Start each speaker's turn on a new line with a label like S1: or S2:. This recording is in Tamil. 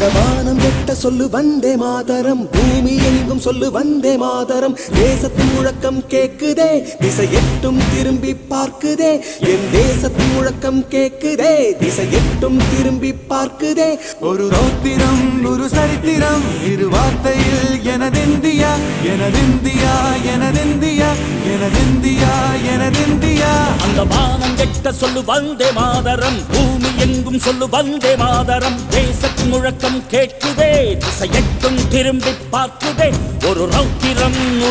S1: வானம் எட்ட சொல்லு வந்தே மாதரம், பூமி எங்கும் சொல்லு வந்தே மாதரம். தேசத்தின் முழக்கம் கேக்குதே, திசை எட்டும் திரும்பி பார்க்குதே. என் தேசத்தின் முழக்கம் கேக்குதே, திசை எட்டும் திரும்பி பார்க்குதே.
S2: ஒரு ரௌத்திரம் ஒரு சரித்திரம் இரு வார்த்தையில் எனதிந்தியா எனதிந்தியா எனதிந்தியா எனதிந்தியா எனதிந்தியா.
S3: அந்த வானம் எட்ட சொல்லு வந்தே மாதரம், பூமி எங்கும் சொல்லு வந்தே மாதரம். தேசத்தின் முழக்கம் கேட்குதே, திசை எட்டும் திரும்பி பார்க்குதே. ஒரு ரௌத்திரம்